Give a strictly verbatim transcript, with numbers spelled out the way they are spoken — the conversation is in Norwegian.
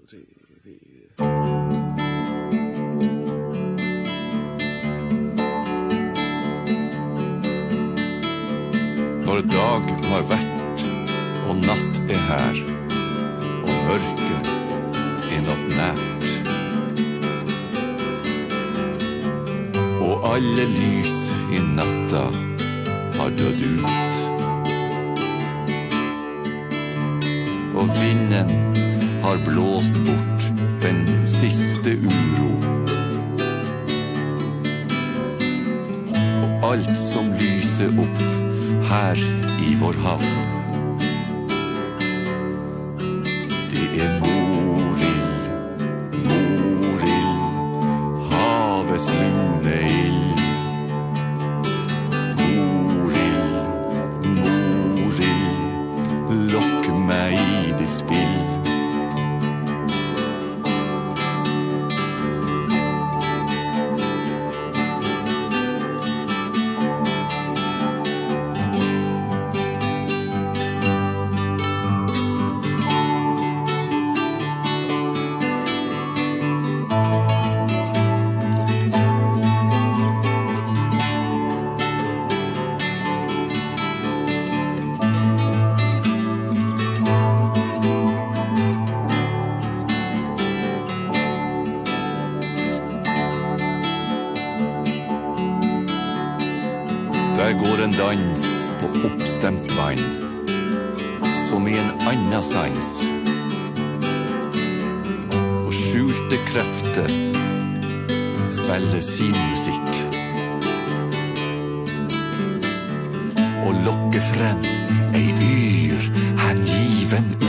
tre, fire. Når dag har vært og natt er her og mørket er nått nært og alle lys i natta har dødd ut og vinden har blåst bort den siste uro og alt som lyser opp her i vår havn det er Morild, Morild, havets lune ild Morild, Morild, lokk meg i ditt spill Der går en dans på oppstemt vann som i en annen sans og skjulte krefter spiller sin musikk og lokker frem ei yr hengiven